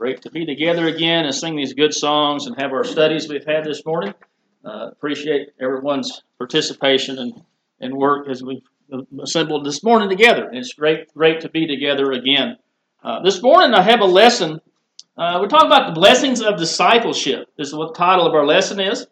Great to be together again and sing these good songs and have our studies we've had this morning. Appreciate everyone's participation and work as we've assembled this morning together. And it's great to be together again. This morning I have a lesson. We're talking about the blessings of discipleship. This is what the title of our lesson is.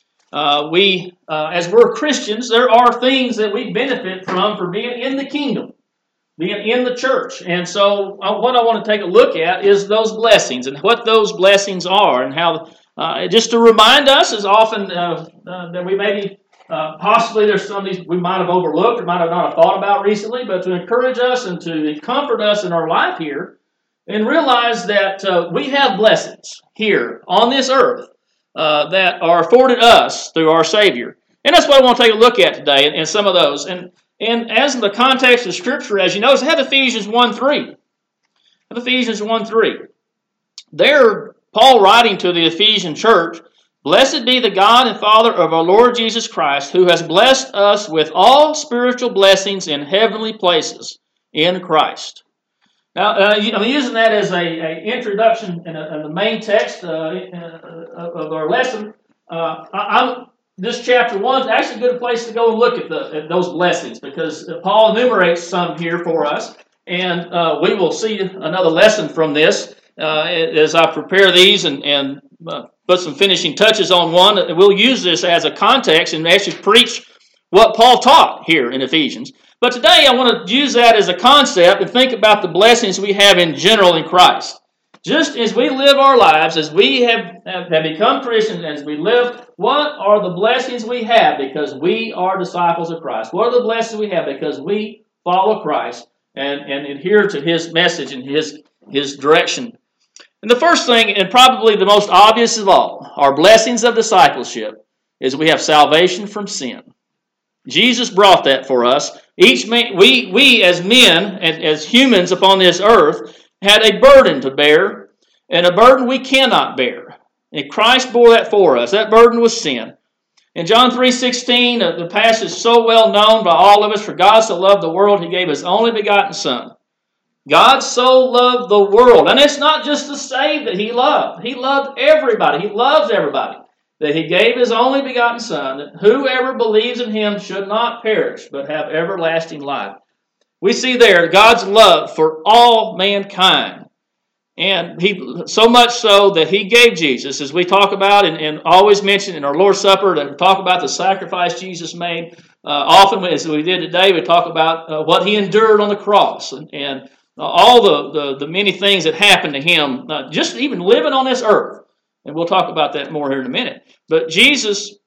As we're Christians, there are things that we benefit from for being in the kingdom, being in the church. And so what I want to take a look at is those blessings and what those blessings are, and how, just to remind us as often that we maybe possibly there's some of these we might have overlooked or might have not have thought about recently, but to encourage us and to comfort us in our life here and realize that we have blessings here on this earth that are afforded us through our Savior. And that's what I want to take a look at today, and some of those. And as in the context of Scripture, as you notice, I have Ephesians 1:3. Ephesians 1:3. There, Paul writing to the Ephesian church, "Blessed be the God and Father of our Lord Jesus Christ, who has blessed us with all spiritual blessings in heavenly places in Christ." Now, I'm using that as an introduction in the main text of our lesson. This chapter 1 is actually a good place to go and look at those blessings, because Paul enumerates some here for us, and we will see another lesson from this as I prepare these and put some finishing touches on one. We'll use this as a context and actually preach what Paul taught here in Ephesians. But today I want to use that as a concept and think about the blessings we have in general in Christ. Just as we live our lives, as we have become Christians, as we live, what are the blessings we have because we are disciples of Christ? What are the blessings we have because we follow Christ and adhere to His message and His direction? And the first thing, and probably the most obvious of all, our blessings of discipleship, is we have salvation from sin. Jesus brought that for us. We as men and as humans upon this earth had a burden to bear, and a burden we cannot bear. And Christ bore that for us. That burden was sin. In John 3:16, the passage so well known by all of us, "For God so loved the world, He gave His only begotten Son." God so loved the world. And it's not just the saved that He loved. He loved everybody. He loves everybody. That He gave His only begotten Son, that whoever believes in Him should not perish, but have everlasting life. We see there God's love for all mankind. And He so much so that He gave Jesus, as we talk about and always mention in our Lord's Supper, that we talk about the sacrifice Jesus made. Often, as we did today, we talk about what He endured on the cross and all the many things that happened to Him, just even living on this earth. And we'll talk about that more here in a minute. But Jesus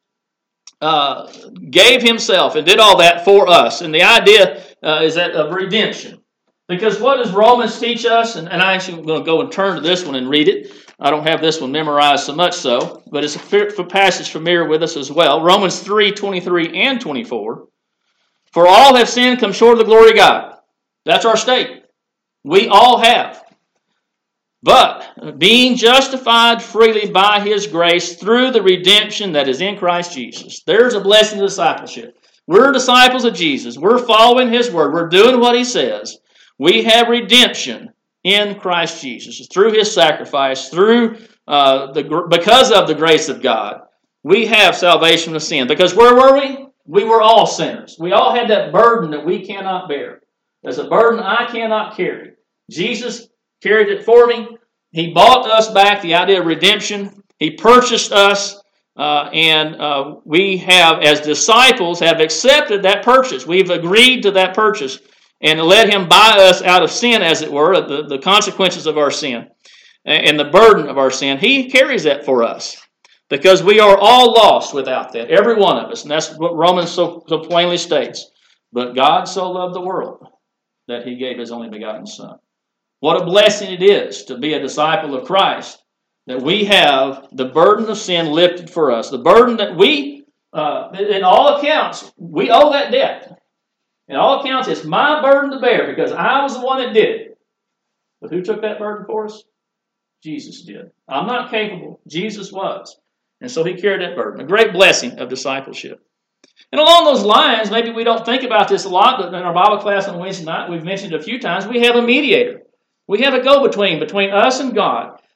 gave Himself and did all that for us. And the idea is that of redemption. Because what does Romans teach us? And I actually am going to go and turn to this one and read it. I don't have this one memorized so much so, but it's a passage familiar with us as well. Romans 3:23 and 24. "For all have sinned, come short of the glory of God." That's our state. We all have. "But being justified freely by His grace through the redemption that is in Christ Jesus." There's a blessing of discipleship. We're disciples of Jesus. We're following His word. We're doing what He says. We have redemption in Christ Jesus through His sacrifice, because of the grace of God. We have salvation from sin. Because where were we? We were all sinners. We all had that burden that we cannot bear. There's a burden I cannot carry. Jesus carried it for me. He bought us back, the idea of redemption. He purchased us, and we have, as disciples, have accepted that purchase. We've agreed to that purchase and let Him buy us out of sin, as it were, the consequences of our sin and the burden of our sin. He carries that for us because we are all lost without that, every one of us. And that's what Romans so plainly states. "But God so loved the world that He gave His only begotten Son." What a blessing it is to be a disciple of Christ, that we have the burden of sin lifted for us. The burden that we, in all accounts, we owe that debt. In all accounts, it's my burden to bear because I was the one that did it. But who took that burden for us? Jesus did. I'm not capable. Jesus was. And so He carried that burden. A great blessing of discipleship. And along those lines, maybe we don't think about this a lot, but in our Bible class on Wednesday night, we've mentioned it a few times, we have a mediator. We have a go-between between us and God.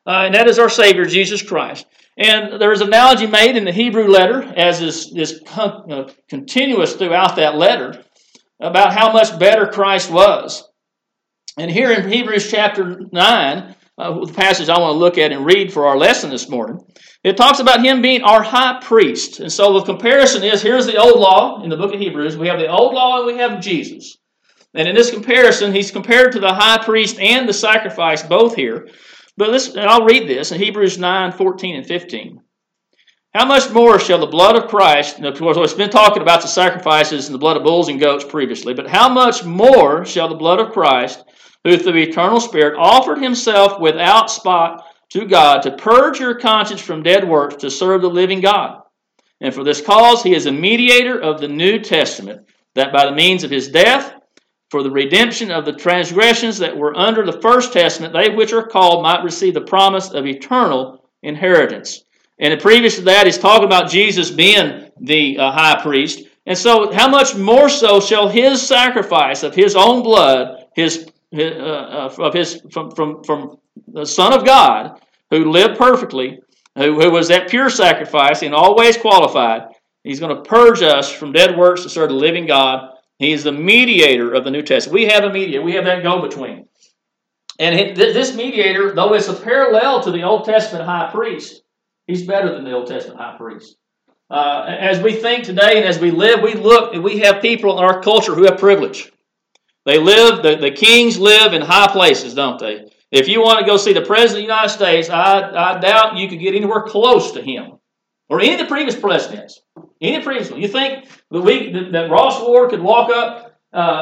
and that is our Savior, Jesus Christ. And there is an analogy made in the Hebrew letter, as is continuous throughout that letter, about how much better Christ was. And here in Hebrews chapter 9, the passage I want to look at and read for our lesson this morning, it talks about him being our high priest. And so the comparison is, here's the old law in the book of Hebrews. We have the old law and we have Jesus. And in this comparison, he's compared to the high priest and the sacrifice both here. But and I'll read this in Hebrews 9, 14 and 15. How much more shall the blood of Christ, and of course it's been talking about the sacrifices and the blood of bulls and goats previously, but how much more shall the blood of Christ, who through the eternal Spirit offered himself without spot to God, to purge your conscience from dead works, to serve the living God. And for this cause he is a mediator of the New Testament, that by the means of his death, for the redemption of the transgressions that were under the first testament, they which are called might receive the promise of eternal inheritance. And previous to that, he's talking about Jesus being the high priest. And so how much more so shall his sacrifice of his own blood, from the Son of God, who lived perfectly, who was that pure sacrifice and always qualified, he's going to purge us from dead works to serve the living God. He's the mediator of the New Testament. We have a mediator. We have that go-between. And this mediator, though it's a parallel to the Old Testament high priest, he's better than the Old Testament high priest. As we think today and as we live, we have people in our culture who have privilege. They live, the kings live in high places, don't they? If you want to go see the President of the United States, I doubt you could get anywhere close to him. Or any of the previous presidents. Any of the previous ones. You think that Ross Ward could walk up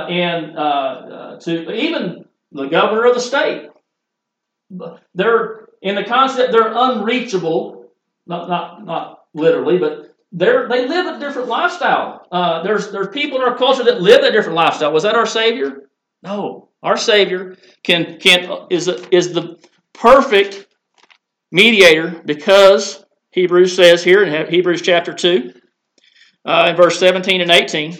to even the governor of the state. They're, in the concept, they're unreachable, not literally, but they live a different lifestyle. There's people in our culture that live a different lifestyle. Was that our Savior? No. Our Savior is the perfect mediator, because Hebrews says here in Hebrews chapter 2, in verse 17 and 18,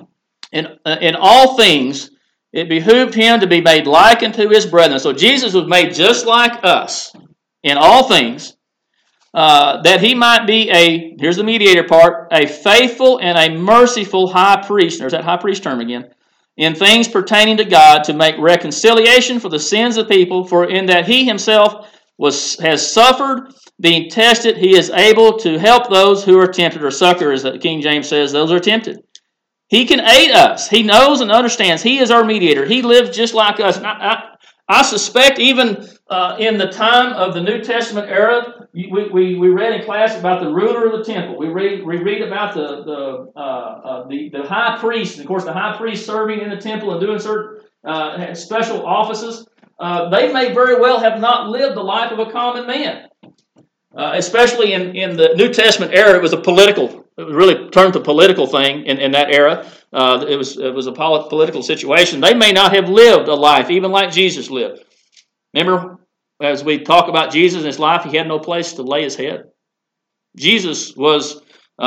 in all things it behooved him to be made like unto his brethren. So Jesus was made just like us in all things, that he might be here's the mediator part, a faithful and a merciful high priest. There's that high priest term again. In things pertaining to God, to make reconciliation for the sins of the people, for in that he himself has suffered, being tested, he is able to help those who are tempted, or succor, as the King James says, those who are tempted. He can aid us. He knows and understands. He is our mediator. He lives just like us. And I suspect even in the time of the New Testament era, we read in class about the ruler of the temple. We read about the high priest. And of course, the high priest serving in the temple and doing certain special offices. They may very well have not lived the life of a common man. Especially in the New Testament era, it was really turned to a political thing in that era. It was a political situation. They may not have lived a life even like Jesus lived. Remember, as we talk about Jesus and his life, he had no place to lay his head. Jesus was,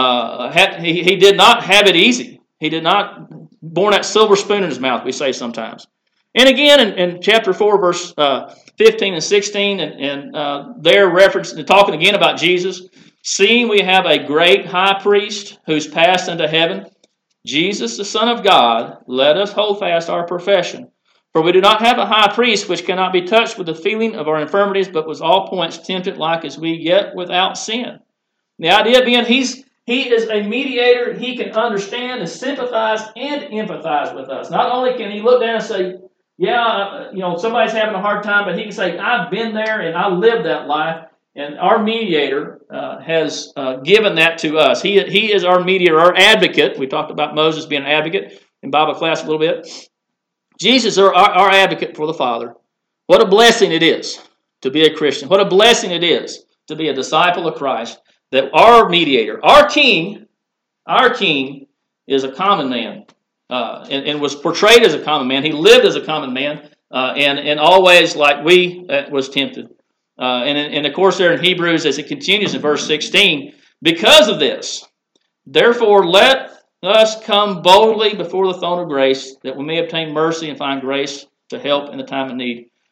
he did not have it easy. He did not born that silver spoon in his mouth, we say sometimes. And again, in chapter 4, verse 15 and 16, and they're referencing, talking again about Jesus. Seeing we have a great high priest who's passed into heaven, Jesus, the Son of God, let us hold fast our profession. For we do not have a high priest which cannot be touched with the feeling of our infirmities, but was all points tempted like as we, yet without sin. The idea being he is a mediator. He can understand and sympathize and empathize with us. Not only can he look down and say, yeah, somebody's having a hard time, but he can say, I've been there and I lived that life. And our mediator has given that to us. He is our mediator, our advocate. We talked about Moses being an advocate in Bible class a little bit. Jesus is our advocate for the Father. What a blessing it is to be a Christian. What a blessing it is to be a disciple of Christ. That our mediator, our king is a common man. And was portrayed as a common man. He lived as a common man, and always like we was tempted. And of course there in Hebrews, as it continues in verse 16, because of this, therefore let us come boldly before the throne of grace, that we may obtain mercy and find grace to help in the time of need.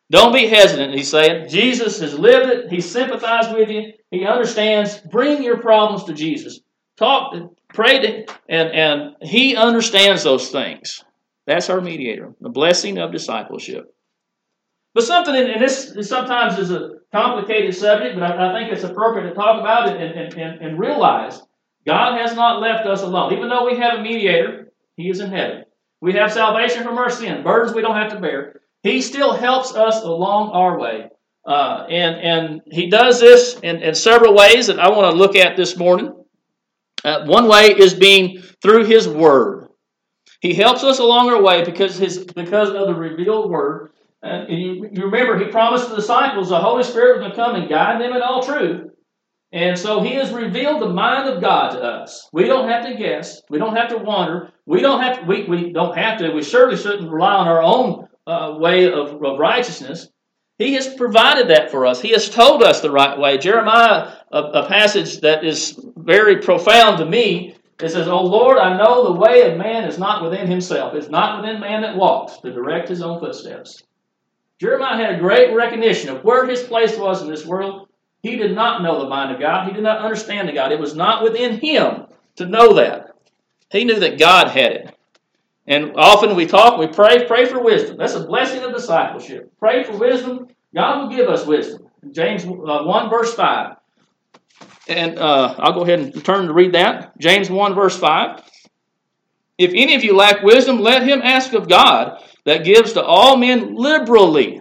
Don't be hesitant, he's saying. Jesus has lived it. He sympathized with you. He understands. Bring your problems to Jesus. Talk, pray to, and he understands those things. That's our mediator, the blessing of discipleship. But something, and this sometimes is a complicated subject, but I think it's appropriate to talk about it and realize God has not left us alone. Even though we have a mediator, he is in heaven. We have salvation from our sin, burdens we don't have to bear. He still helps us along our way. And he does this in several ways that I want to look at this morning. One way is being through his word. He helps us along our way because of the revealed word. And you remember, he promised the disciples the Holy Spirit was going to come and guide them in all truth. And so he has revealed the mind of God to us. We don't have to guess. We don't have to wonder. We don't have to. We don't have to. We certainly shouldn't rely on our own way of righteousness. He has provided that for us. He has told us the right way. Jeremiah, a passage that is very profound to me, it says, "O Lord, I know the way of man is not within himself. It's not within man that walks to direct his own footsteps." Jeremiah had a great recognition of where his place was in this world. He did not know the mind of God. He did not understand the God. It was not within him to know that. He knew that God had it. And often we pray for wisdom. That's a blessing of discipleship. Pray for wisdom. God will give us wisdom. James 1 verse 5. And I'll go ahead and turn to read that. James 1 verse 5. "If any of you lack wisdom, let him ask of God, that gives to all men liberally."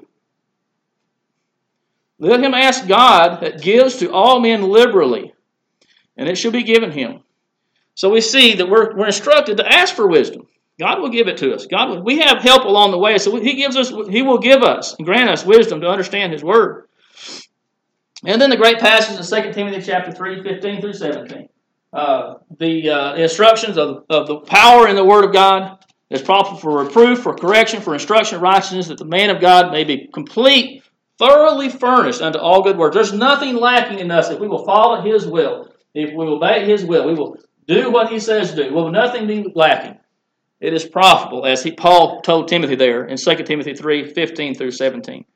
Let him ask God that gives to all men liberally, and it shall be given him. So we see that we're instructed to ask for wisdom. God will give it to us. We have help along the way, so He will give us and grant us wisdom to understand His Word. And then the great passage in 2 Timothy chapter 3, 15 through 17. The instructions of the power in the Word of God is proper for reproof, for correction, for instruction of righteousness, that the man of God may be complete, thoroughly furnished unto all good works. There's nothing lacking in us if we will follow His will. If we will obey His will, we will do what He says to do. Will nothing be lacking? It is profitable, as Paul told Timothy there in 2 Timothy 3, 15 through 17.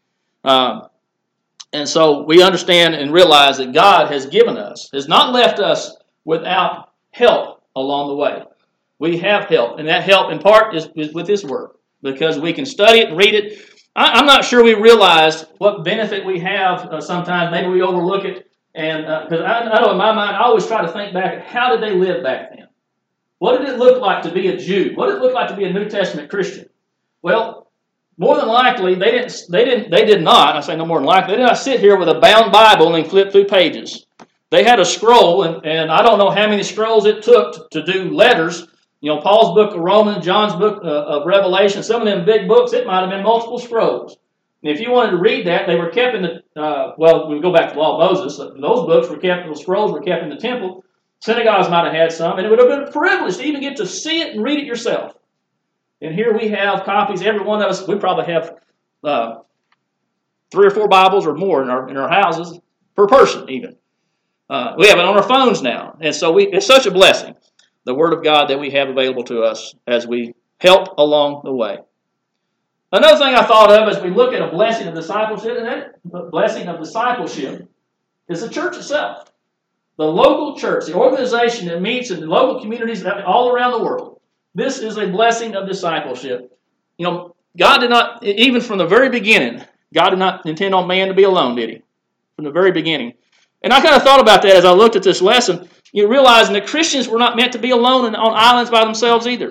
And so we understand and realize that God has not left us without help along the way. We have help, and that help in part is with His Word, because we can study it and read it. I'm not sure we realize what benefit we have sometimes. Maybe we overlook it, and because I know in my mind, I always try to think back at how did they live back then? What did it look like to be a Jew? What did it look like to be a New Testament Christian? Well, more than likely, they did not. I say no more than likely. They did not sit here with a bound Bible and flip through pages. They had a scroll, and I don't know how many scrolls it took to do letters. You know, Paul's book of Romans, John's book of Revelation, some of them big books, it might have been multiple scrolls. And if you wanted to read that, they were kept in we go back to the law of Moses. Those books were kept, those scrolls were kept in the temple. Synagogues might have had some, and it would have been a privilege to even get to see it and read it yourself. And here we have copies. Every one of us, we probably have 3 or 4 Bibles or more in our houses per person even. We have it on our phones now, and so it's such a blessing, the Word of God that we have available to us as we help along the way. Another thing I thought of as we look at a blessing of discipleship, and that blessing of discipleship is the church itself. The local church, the organization that meets in local communities all around the world. This is a blessing of discipleship. You know, God did not, even from the very beginning, God did not intend on man to be alone, did He? From the very beginning. And I kind of thought about that as I looked at this lesson, realizing that Christians were not meant to be alone on islands by themselves either.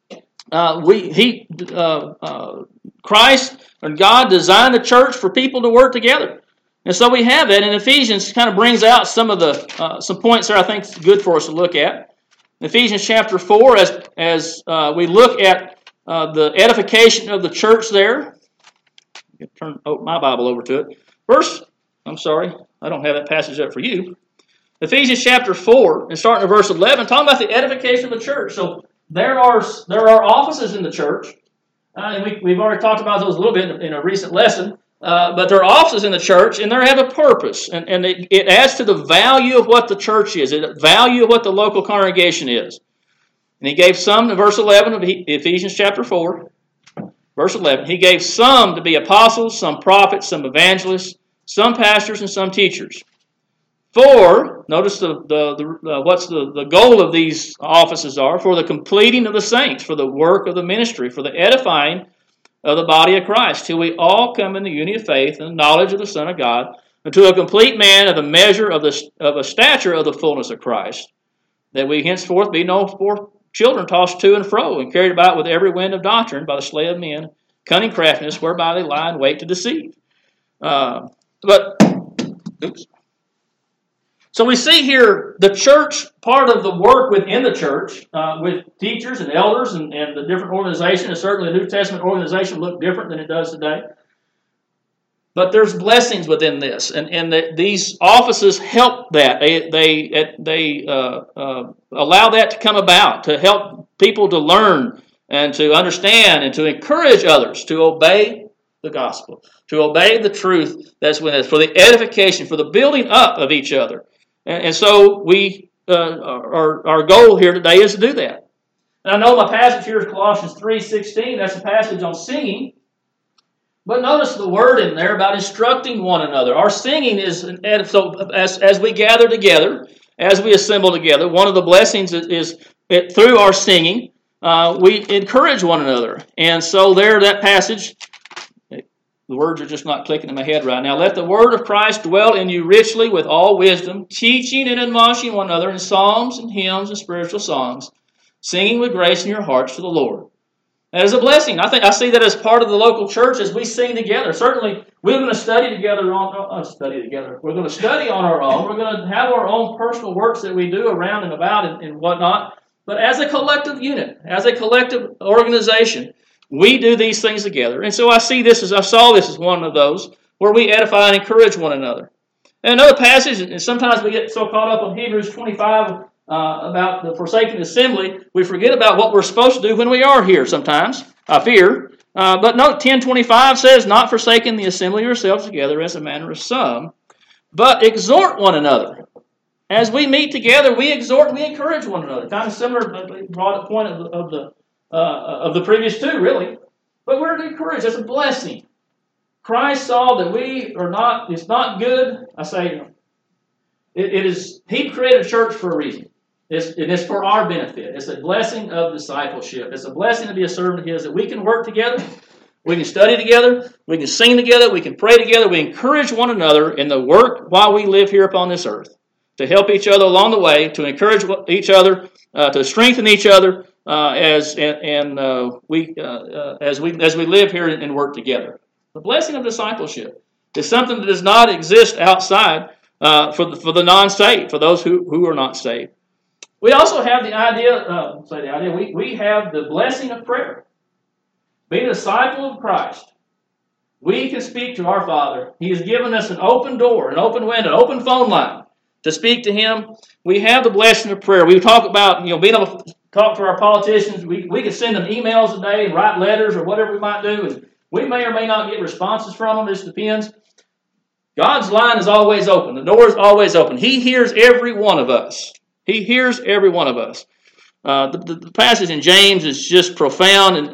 Christ and God designed the church for people to work together. And so we have that, and Ephesians kind of brings out some points there I think is good for us to look at. In Ephesians chapter 4, as we look at the edification of the church there, turn my Bible over to it. I don't have that passage up for you. Ephesians chapter 4, and starting at verse 11, talking about the edification of the church. So there are offices in the church, and we've already talked about those a little bit in a recent lesson. But there are offices in the church, and they have a purpose, and it adds to the value of what the church is, the value of what the local congregation is. And he gave some in verse 11 of Ephesians chapter 4. Verse 11, He gave some to be apostles, some prophets, some evangelists, some pastors, and some teachers. For, notice what's the goal of these offices are, for the completing of the saints, for the work of the ministry, for the edifying of the body of Christ, till we all come in the unity of faith and the knowledge of the Son of God, unto a complete man of the measure of a stature of the fullness of Christ, that we henceforth be no more children tossed to and fro, and carried about with every wind of doctrine by the sleight of men, cunning craftiness, whereby they lie in wait to deceive. So we see here the church, part of the work within the church, with teachers and elders and the different organizations. And certainly the New Testament organization looked different than it does today. But there's blessings within this, and these offices help that. They allow that to come about, to help people to learn and to understand and to encourage others to obey the gospel, to obey the truth that's within us, for the edification, for the building up of each other. And so our goal here today is to do that. And I know my passage here is Colossians 3:16. That's a passage on singing. But notice the word in there about instructing one another. Our singing is, so as we gather together, as we assemble together, one of the blessings is through our singing, we encourage one another. And so there, that passage, the words are just not clicking in my head right now. Let the word of Christ dwell in you richly with all wisdom, teaching and admonishing one another in psalms and hymns and spiritual songs, singing with grace in your hearts to the Lord. That is a blessing. I see that as part of the local church as we sing together. Certainly, we're going to study together. We're going to study on our own. We're going to have our own personal works that we do around and about and whatnot. But as a collective unit, as a collective organization, we do these things together. And so I saw this as one of those where we edify and encourage one another. And another passage, and sometimes we get so caught up on Hebrews 25 about the forsaking assembly, we forget about what we're supposed to do when we are here sometimes, I fear. But note 10:25 says, not forsaking the assembly yourselves together as a manner of some, but exhort one another. As we meet together, we exhort and we encourage one another. Kind of similar to the broad point of the previous two, really. But we're to encourage. That's a blessing. Christ saw that it's not good. I say, it is, He created a church for a reason. It's for our benefit. It's a blessing of discipleship. It's a blessing to be a servant of His, that we can work together, we can study together, we can sing together, we can pray together, we encourage one another in the work while we live here upon this earth, to help each other along the way, to encourage each other, to strengthen each other as we live here and work together. The blessing of discipleship is something that does not exist outside for the non-saved, for those who are not saved. We also have the idea, we have the blessing of prayer. Being a disciple of Christ, we can speak to our Father. He has given us an open door, an open window, an open phone line to speak to Him. We have the blessing of prayer. We talk about being able to talk to our politicians. We can send them emails a day and write letters or whatever we might do. And we may or may not get responses from them. This depends. God's line is always open. The door is always open. He hears every one of us. He hears every one of us. The passage in James is just profound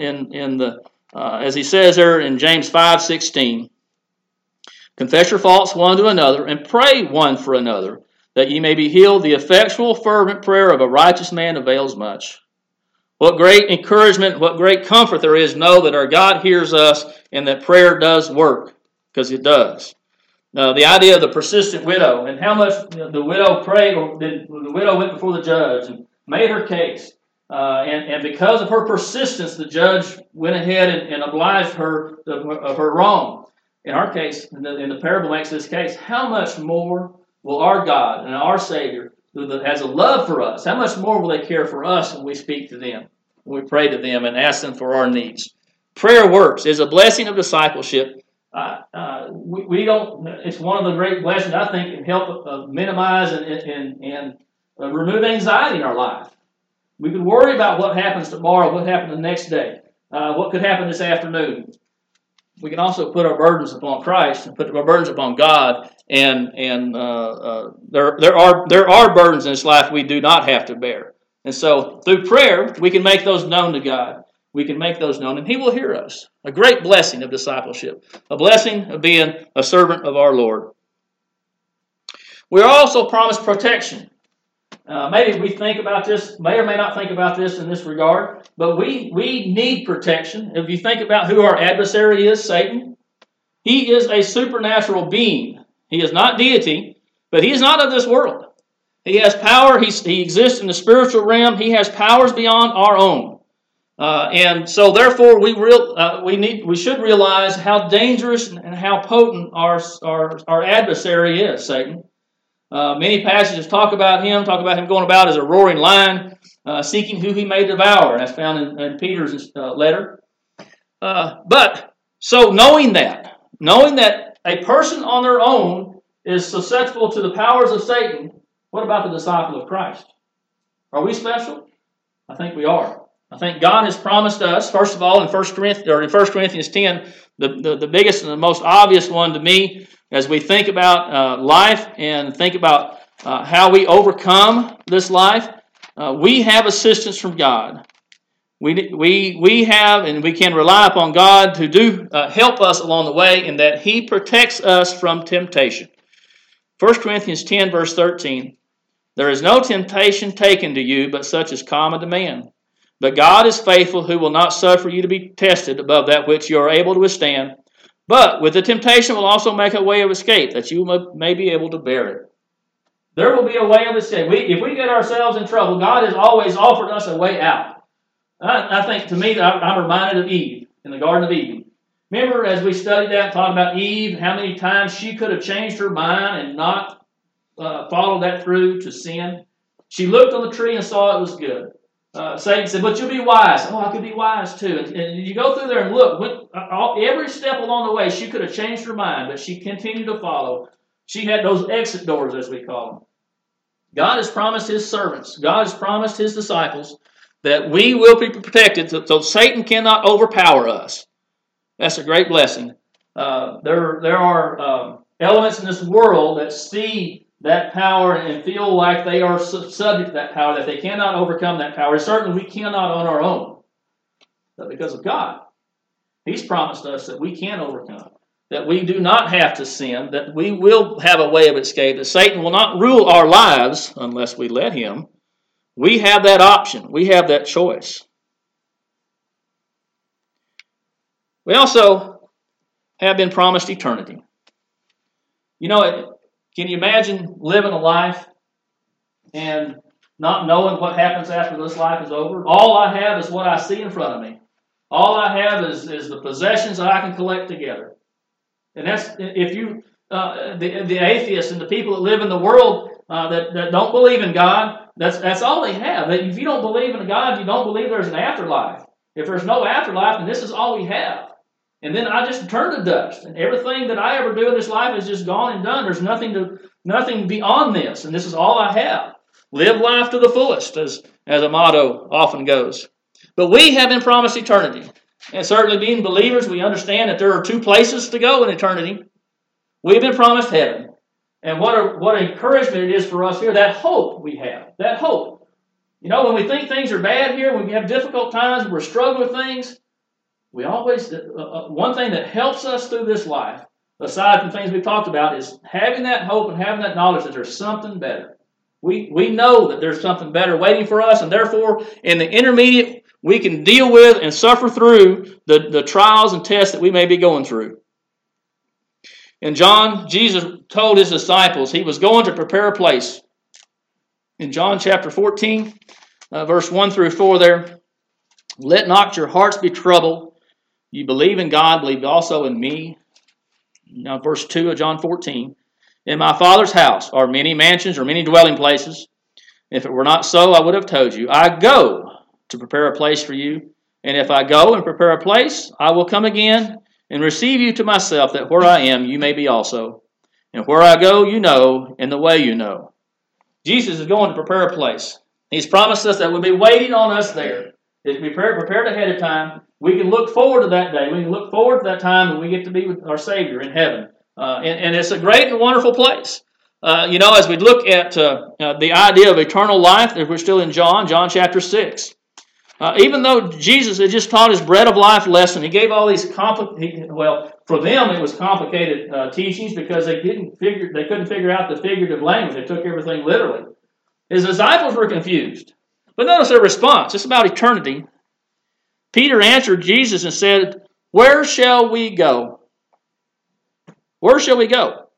as he says there in James 5:16. Confess your faults one to another and pray one for another, that ye may be healed. The effectual fervent prayer of a righteous man avails much. What great encouragement, what great comfort there is, know that our God hears us and that prayer does work, because it does. The idea of the persistent widow and how much the widow prayed, or the widow went before the judge and made her case. And because of her persistence, the judge went ahead and obliged her of her wrong. In our case, in the parable makes this case, how much more will our God and our Savior, who has a love for us, how much more will they care for us when we speak to them, when we pray to them and ask them for our needs? Prayer works. It's a blessing of discipleship. It's one of the great blessings I think can help minimize and remove anxiety in our life. We can worry about what happens tomorrow, what happens the next day, what could happen this afternoon. We can also put our burdens upon Christ and put our burdens upon God, and there are burdens in this life we do not have to bear. And so through prayer, we can make those known to God. we can make those known, and He will hear us. A great blessing of discipleship, a blessing of being a servant of our Lord. We are also promised protection. Maybe we think about this, may or may not think about this in this regard, but we need protection. If you think about who our adversary is, Satan, he is a supernatural being. He is not deity, but he is not of this world. He has power. He exists in the spiritual realm. He has powers beyond our own. And so therefore we should realize how dangerous and how potent our adversary is, Satan. Many passages talk about him going about as a roaring lion, seeking who he may devour. And that's found in Peter's letter. But so knowing that a person on their own is susceptible to the powers of Satan, what about the disciple of Christ? Are we special? I think we are. I think God has promised us, first of all, in 1 Corinthians 10, the biggest and the most obvious one to me, as we think about life and think about how we overcome this life, we have assistance from God. We have and we can rely upon God to do help us along the way, in that He protects us from temptation. 1 Corinthians 10, verse 13, there is no temptation taken to you but such as common to man. But God is faithful, who will not suffer you to be tested above that which you are able to withstand. But with the temptation will also make a way of escape, that you may be able to bear it. There will be a way of escape. If we get ourselves in trouble, God has always offered us a way out. I think, to me, I'm reminded of Eve in the Garden of Eden. Remember, as we studied that, talking about Eve, how many times she could have changed her mind and not followed that through to sin. She looked on the tree and saw it was good. Satan said, but you'll be wise. Oh, I could be wise too. And you go through there and look. Every step along the way, she could have changed her mind, but she continued to follow. She had those exit doors, as we call them. God has promised His servants, God has promised His disciples, that we will be protected so Satan cannot overpower us. That's a great blessing. There are elements in this world that see that power and feel like they are subject to that power, that they cannot overcome that power. Certainly we cannot on our own. But because of God, He's promised us that we can overcome, that we do not have to sin, that we will have a way of escape, that Satan will not rule our lives unless we let him. We have that option. We have that choice. We also have been promised eternity. You know, can you imagine living a life and not knowing what happens after this life is over? All I have is what I see in front of me. All I have is the possessions that I can collect together. And that's, if you, the atheists and the people that live in the world that don't believe in God, that's all they have. If you don't believe in God, you don't believe there's an afterlife. If there's no afterlife, then this is all we have. And then I just turn to dust. And everything that I ever do in this life is just gone and done. There's nothing beyond this. And this is all I have. Live life to the fullest, as a motto often goes. But we have been promised eternity. And certainly being believers, we understand that there are two places to go in eternity. We've been promised heaven. And what encouragement it is for us here, that hope we have. That hope. You know, when we think things are bad here, when we have difficult times, we're struggling with things, we always, one thing that helps us through this life, aside from things we've talked about, is having that hope and having that knowledge that there's something better. We know that there's something better waiting for us, and therefore, in the intermediate, we can deal with and suffer through the trials and tests that we may be going through. And Jesus told His disciples He was going to prepare a place. In John chapter 14, verse 1 through 4 there, let not your hearts be troubled. You believe in God, believe also in me. Now verse 2 of John 14. In my Father's house are many mansions or many dwelling places. If it were not so, I would have told you. I go to prepare a place for you. And if I go and prepare a place, I will come again and receive you to myself, that where I am, you may be also. And where I go, you know, and the way you know. Jesus is going to prepare a place. He's promised us that we'll be waiting on us there. If we prepared ahead of time, we can look forward to that day. We can look forward to that time when we get to be with our Savior in heaven. And it's a great and wonderful place. As we look at the idea of eternal life, if we're still in John chapter 6. Even though Jesus had just taught his bread of life lesson, he gave all these for them it was complicated teachings because they couldn't figure out the figurative language. They took everything literally. His disciples were confused. But notice their response. It's about eternity. Peter answered Jesus and said, "Where shall we go? Where shall we go?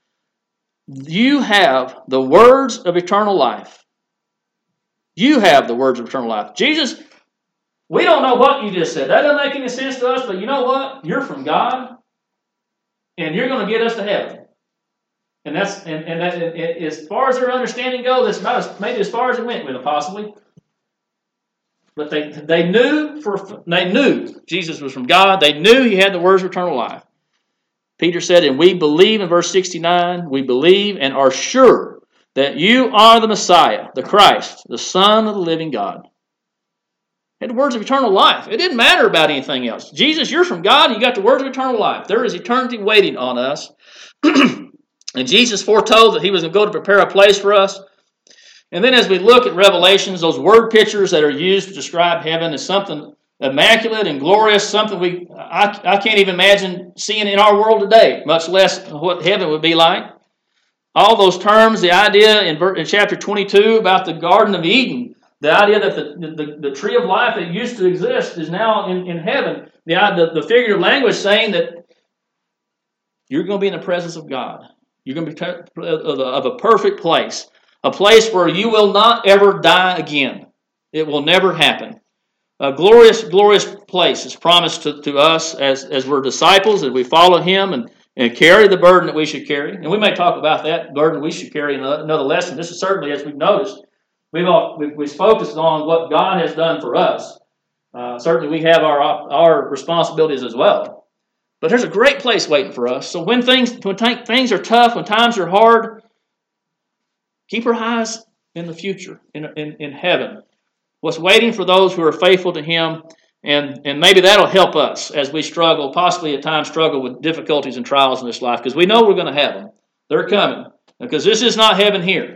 You have the words of eternal life. You have the words of eternal life." Jesus, we don't know what you just said. That doesn't make any sense to us, but you know what? You're from God, and you're going to get us to heaven. And that's as far as their understanding goes, that's about maybe as far as it went with them, possibly. But they knew Jesus was from God. They knew he had the words of eternal life. Peter said, and we believe in verse 69, we believe and are sure that you are the Messiah, the Christ, the Son of the living God. He had the words of eternal life. It didn't matter about anything else. Jesus, you're from God, and you got the words of eternal life. There is eternity waiting on us. And Jesus foretold that he was going to go to prepare a place for us. And then as we look at Revelations, those word pictures that are used to describe heaven is something immaculate and glorious, something I can't even imagine seeing in our world today, much less what heaven would be like. All those terms, the idea in chapter 22 about the Garden of Eden, the idea that the tree of life that used to exist is now in heaven, the figurative language saying that you're going to be in the presence of God. You're going to be of a perfect place, a place where you will not ever die again. It will never happen. A glorious, glorious place is promised to us as we're disciples, as we follow him and carry the burden that we should carry. And we may talk about that burden we should carry in another lesson. This is certainly, as we've noticed, we've focused on what God has done for us. Certainly we have our responsibilities as well. But there's a great place waiting for us. So when things are tough, when times are hard, keep our eyes in the future, in heaven. What's waiting for those who are faithful to him, and maybe that'll help us as we struggle, possibly at times struggle with difficulties and trials in this life, because we know we're going to have them. They're coming, because this is not heaven here.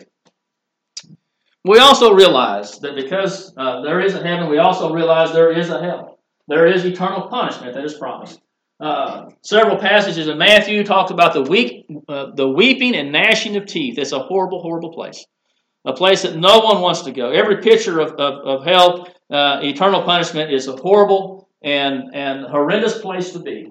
We also realize that because there is a heaven, we also realize there is a hell. There is eternal punishment that is promised. Several passages in Matthew talk about the weeping and gnashing of teeth. It's a horrible, horrible place. A place that no one wants to go. Every picture of hell, eternal punishment, is a horrible and horrendous place to be.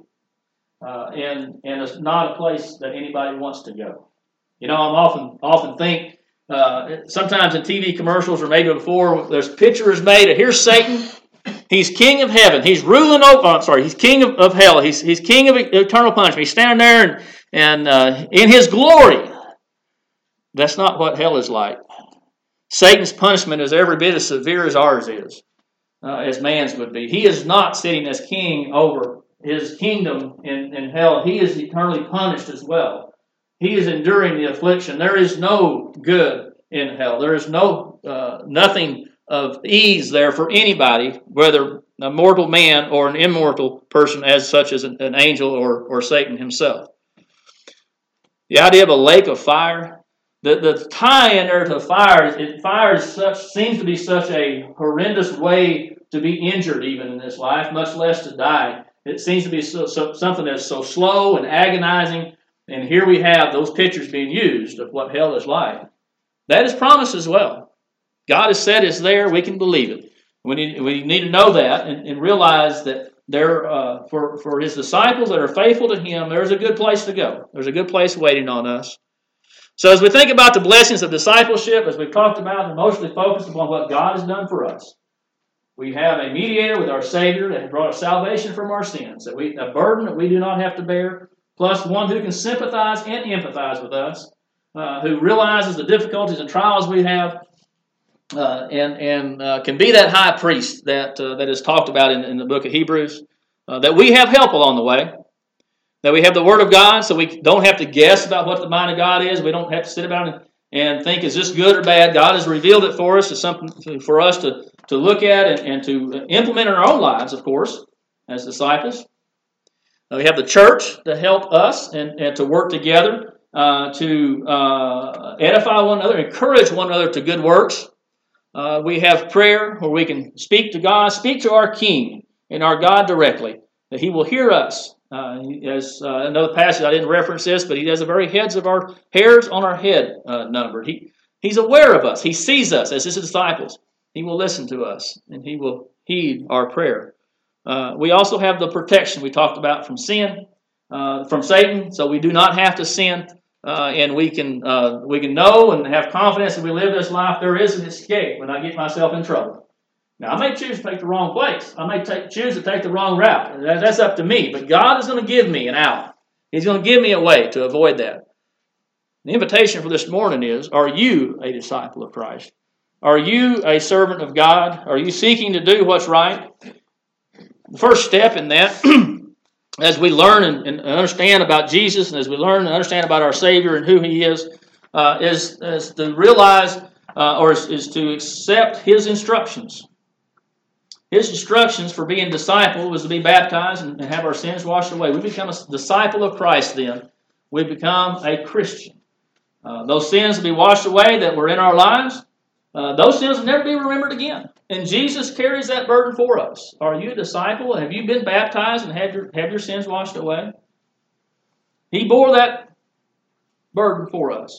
And it's not a place that anybody wants to go. You know, I often think, sometimes in TV commercials or maybe before, there's pictures made of, here's Satan. He's king of heaven. He's ruling over. He's king of hell. He's king of eternal punishment. He's standing there and in his glory. That's not what hell is like. Satan's punishment is every bit as severe as ours is, as man's would be. He is not sitting as king over his kingdom in hell. He is eternally punished as well. He is enduring the affliction. There is no good in hell. There is nothing of ease there for anybody, whether a mortal man or an immortal person, as such as an angel or Satan himself. The idea of a lake of fire, the tie in there to fire seems to be such a horrendous way to be injured even in this life, much less to die. It seems to be something that's so slow and agonizing, and here we have those pictures being used of what hell is like. That is promised as well. God has said it's there. We can believe it. We need to know that and realize that there for his disciples that are faithful to him, there's a good place to go. There's a good place waiting on us. So as we think about the blessings of discipleship, as we've talked about, and mostly focused upon what God has done for us, we have a mediator with our Savior that has brought us salvation from our sins, a burden that we do not have to bear, plus one who can sympathize and empathize with us, who realizes the difficulties and trials we have, and can be that high priest that is talked about in the book of Hebrews, that we have help along the way, that we have the Word of God, so we don't have to guess about what the mind of God is. We don't have to sit about and think, is this good or bad? God has revealed it for us. It's something for us to look at and to implement in our own lives, of course, as disciples. We have the church to help us and to work together to edify one another, encourage one another to good works. We have prayer where we can speak to God, speak to our King and our God directly, that He will hear us. As another passage, I didn't reference this, but He has the very hairs of our head numbered. He's aware of us. He sees us as His disciples. He will listen to us, and He will heed our prayer. We also have the protection we talked about from sin, from Satan, so we do not have to sin, and we can know and have confidence that we live this life. There is an escape when I get myself in trouble. Now, I may choose to take the wrong place. I may choose to take the wrong route. That's up to me. But God is going to give me an out. He's going to give me a way to avoid that. The invitation for this morning is, are you a disciple of Christ? Are you a servant of God? Are you seeking to do what's right? The first step in that, as we learn and understand about Jesus, and as we learn and understand about our Savior and who He is to realize is to accept His instructions. His instructions for being a disciple was to be baptized and have our sins washed away. We become a disciple of Christ then. We become a Christian. Those sins will be washed away that were in our lives. Those sins will never be remembered again. And Jesus carries that burden for us. Are you a disciple? Have you been baptized and have your sins washed away? He bore that burden for us.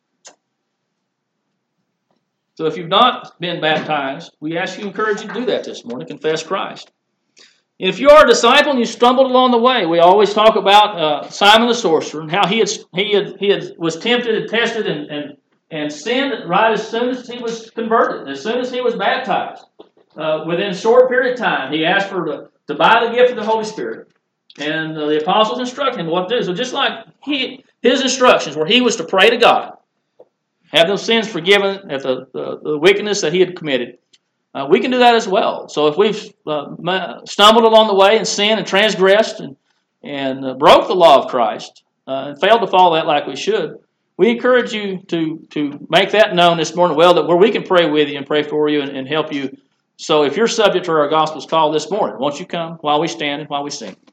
So if you've not been baptized, we encourage you to do that this morning. Confess Christ. If you are a disciple and you stumbled along the way, we always talk about Simon the sorcerer and how he was tempted and tested and sinned right as soon as he was converted, as soon as he was baptized. Within a short period of time, he asked to buy the gift of the Holy Spirit. And the apostles instructed him what to do. So just like his instructions where he was to pray to God, have those sins forgiven at the wickedness that he had committed, we can do that as well. So if we've stumbled along the way and sinned and transgressed and broke the law of Christ and failed to follow that like we should, we encourage you to make that known this morning, where we can pray with you and pray for you and help you. So if you're subject to our gospel's call this morning, won't you come while we stand and while we sing?